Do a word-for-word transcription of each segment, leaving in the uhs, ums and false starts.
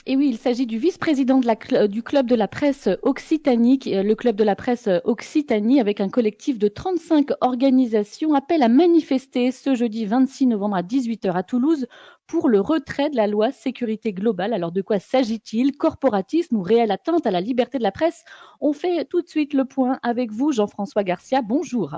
Et oui, il s'agit du vice-président de la cl- du club de la presse Occitanie, qui- euh, le club de la presse Occitanie, avec un collectif de trente-cinq organisations, appelle à manifester ce jeudi vingt-six novembre à dix-huit heures à Toulouse pour le retrait de la loi sécurité globale. Alors de quoi s'agit-il? Corporatisme ou réelle atteinte à la liberté de la presse? On fait tout de suite le point avec vous, Jean-François Garcia. Bonjour.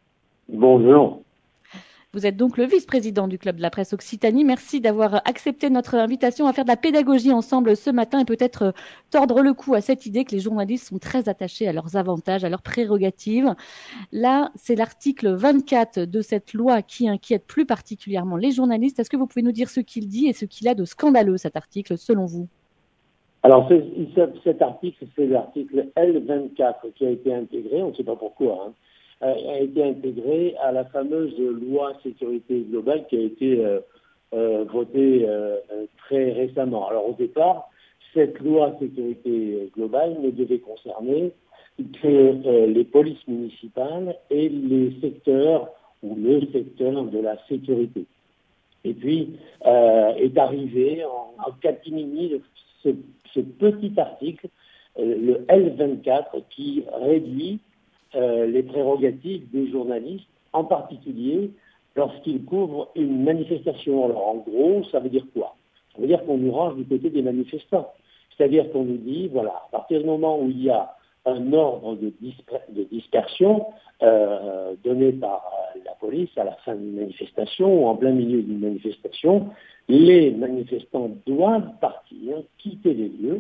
Bonjour. Vous êtes donc le vice-président du Club de la presse Occitanie. Merci d'avoir accepté notre invitation à faire de la pédagogie ensemble ce matin et peut-être euh, tordre le cou à cette idée que les journalistes sont très attachés à leurs avantages, à leurs prérogatives. Là, c'est l'article vingt-quatre de cette loi qui inquiète plus particulièrement les journalistes. Est-ce que vous pouvez nous dire ce qu'il dit et ce qu'il a de scandaleux, cet article, selon vous? Alors, c'est- il- cet article, c'est l'article L vingt-quatre qui a été intégré, on ne sait pas pourquoi, hein, euh, a été intégré à la fameuse loi sécurité globale qui a été euh, euh, votée euh, euh, très récemment. Alors, au départ, cette loi sécurité globale ne devait concerner que euh, les polices municipales et les secteurs ou le secteur de la sécurité. Et puis euh, est arrivé en, en catimini ce, ce petit article, euh, le L vingt-quatre, qui réduit euh, les prérogatives des journalistes, en particulier lorsqu'ils couvrent une manifestation. Alors en gros, ça veut dire quoi? Ça veut dire qu'on nous range du côté des manifestants. C'est-à-dire qu'on nous dit, voilà, à partir du moment où il y a un ordre de, disper- de dispersion euh, donné par euh, la police à la fin d'une manifestation ou en plein milieu d'une manifestation, les manifestants doivent partir, quitter les lieux,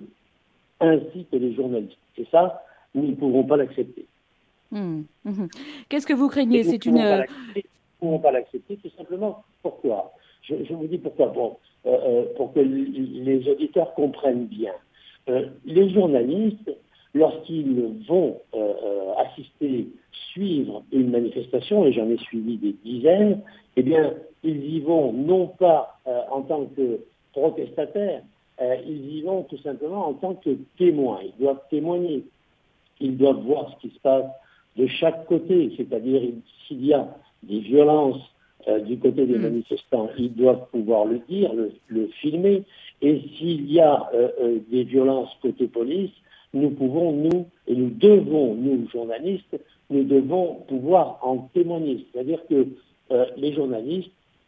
ainsi que les journalistes. Et ça, nous ne pouvons pas l'accepter. Mmh, mmh. Qu'est-ce que vous Et craignez? nous ne C'est une... pouvons pas euh, l'accepter. Nous ne pouvons pas l'accepter tout simplement. Pourquoi? je, je vous dis pourquoi. Bon, euh, euh, pour que les auditeurs comprennent bien. Euh, les journalistes, lorsqu'ils vont euh, euh, assister, suivre une manifestation, et j'en ai suivi des dizaines, eh bien, ils y vont non pas euh, en tant que protestataires, euh, ils y vont tout simplement en tant que témoins. Ils doivent témoigner. Ils doivent voir ce qui se passe de chaque côté, c'est-à-dire s'il y a des violences euh, du côté des mmh, manifestants, ils doivent pouvoir le dire, le, le filmer, et s'il y a euh, euh, des violences côté police, nous pouvons, nous, et nous devons, nous, journalistes, nous devons pouvoir en témoigner. C'est-à-dire que euh, les journalistes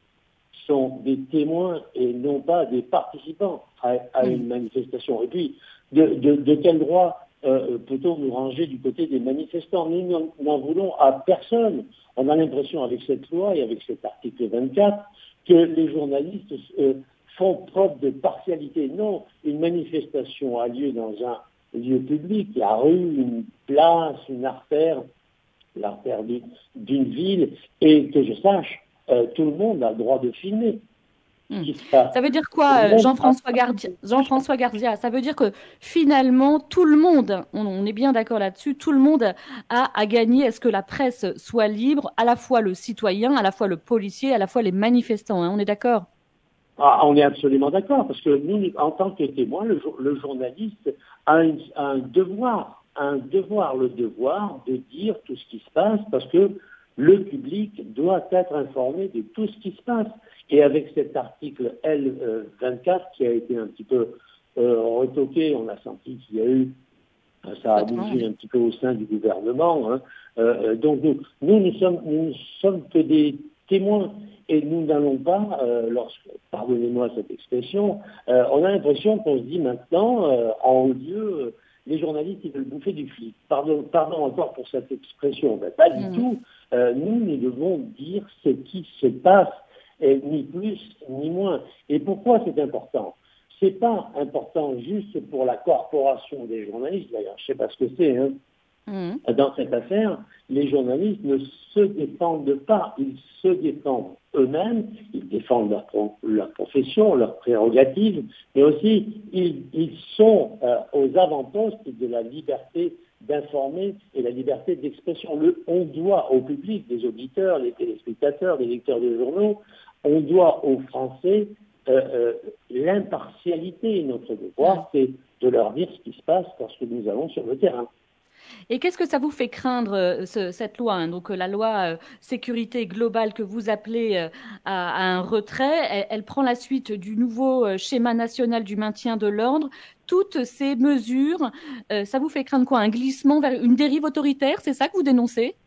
sont des témoins et non pas des participants à, à mmh. une manifestation. Et puis, de, de, de quel droit euh, peut-on nous ranger du côté des manifestants? Nous n'en n'en voulons à personne. On a l'impression avec cette loi et avec cet article vingt-quatre que les journalistes euh, font preuve de partialité. Non, une manifestation a lieu dans un lieu public, la rue, une place, une artère, l'artère d'une ville, et que je sache, euh, tout le monde a le droit de filmer ce Hmm. qui se passe. Ça veut dire Tout le quoi, euh, monde a... Jean-François Gardia, Jean-François Gardia? Ça veut dire que finalement, tout le monde, on, on est bien d'accord là-dessus, tout le monde a à gagner à ce que la presse soit libre, à la fois le citoyen, à la fois le policier, à la fois les manifestants, hein, on est d'accord? Ah, on est absolument d'accord, parce que nous, en tant que témoin, le, le journaliste a, une, a un devoir, un devoir, le devoir de dire tout ce qui se passe, parce que le public doit être informé de tout ce qui se passe. Et avec cet article L vingt-quatre qui a été un petit peu euh, retoqué, on a senti qu'il y a eu, ça a Frottement, bougé oui. un petit peu au sein du gouvernement. Hein. Euh, donc nous, nous, nous sommes, nous ne sommes que des témoins. Et nous n'allons pas, euh, lorsque, pardonnez-moi cette expression, euh, on a l'impression qu'on se dit maintenant, euh, en haut lieu, euh, les journalistes, ils veulent bouffer du flic. Pardon, pardon encore pour cette expression. Ben, pas du Hmm. tout. Euh, nous, nous devons dire ce qui se passe, et ni plus ni moins. Et pourquoi c'est important? C'est pas important juste pour la corporation des journalistes, d'ailleurs, je sais pas ce que c'est, hein. Hmm. Dans cette affaire, les journalistes ne se défendent pas, ils se défendent eux-mêmes, ils défendent leur, pro- leur profession, leurs prérogatives, mais aussi ils, ils sont euh, aux avant-postes de la liberté d'informer et la liberté d'expression. Le, on doit au public, des auditeurs, les téléspectateurs, les lecteurs de journaux, on doit aux Français euh, euh, l'impartialité. Notre Hmm. devoir, c'est de leur dire ce qui se passe lorsque nous allons sur le terrain. Et qu'est-ce que ça vous fait craindre, euh, ce- cette loi, hein, donc euh, la loi euh, sécurité globale que vous appelez euh, à, à un retrait, elle, elle prend la suite du nouveau euh, schéma national du maintien de l'ordre. Toutes ces mesures, euh, ça vous fait craindre quoi? Un glissement vers une dérive autoritaire, c'est ça que vous dénoncez?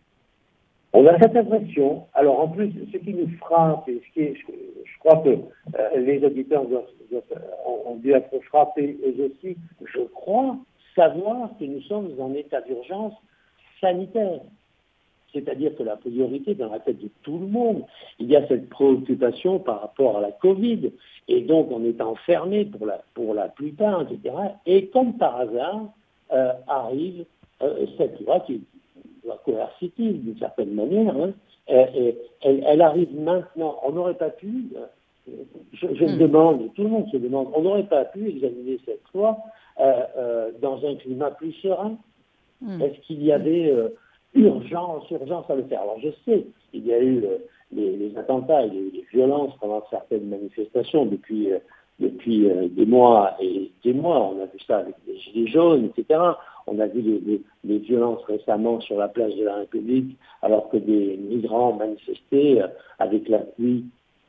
On a cette impression. Alors en plus, ce qui nous frappe, et ce qui est, je, je crois que euh, les auditeurs doivent, doivent, ont, ont dû être frappés eux aussi, je crois savoir que nous sommes en état d'urgence sanitaire. C'est-à-dire que la priorité dans la tête de tout le monde, il y a cette préoccupation par rapport à la Covid, et donc on est enfermé pour la, pour la plupart, et cetera. Et comme par hasard, euh, arrive euh, cette loi qui est une loi coercitive d'une certaine manière, hein, et, et, elle, elle arrive maintenant. On n'aurait pas pu, euh, je, je me Hmm. demande, tout le monde se demande, on n'aurait pas pu examiner cette loi euh, euh, dans un climat plus serein. Hmm. Est-ce qu'il y avait euh, urgence, urgence à le faire? Alors je sais, il y a eu euh, les, les attentats et les, les violences pendant certaines manifestations depuis, euh, depuis euh, des mois et des mois. On a vu ça avec les Gilets jaunes, et cetera. On a vu les, les, les violences récemment sur la place de la République, alors que des migrants manifestaient euh, avec l'appui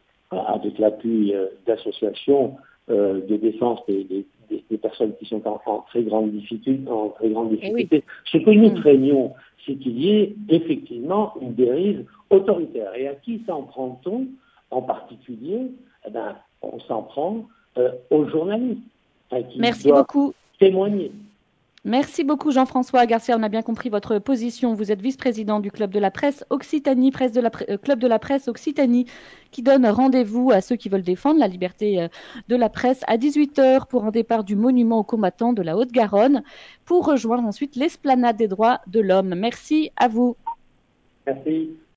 avec l'appui euh, d'associations euh, de défense des, des, des, personnes qui sont en, en très grande difficulté, en très grande Eh oui. difficulté. Ce que nous Hmm. craignons, c'est qu'il y ait effectivement une dérive autoritaire. Et à qui s'en prend-on en particulier? Eh ben, on s'en prend euh, aux journalistes, hein, qui Merci doivent beaucoup. témoigner. Merci beaucoup Jean-François Garcia, on a bien compris votre position. Vous êtes vice-président du Club de la Presse Occitanie, presse de la euh, Club de la Presse Occitanie, qui donne rendez-vous à ceux qui veulent défendre la liberté euh, de la presse à dix-huit heures pour un départ du monument aux combattants de la Haute-Garonne, pour rejoindre ensuite l'esplanade des droits de l'homme. Merci à vous. Merci.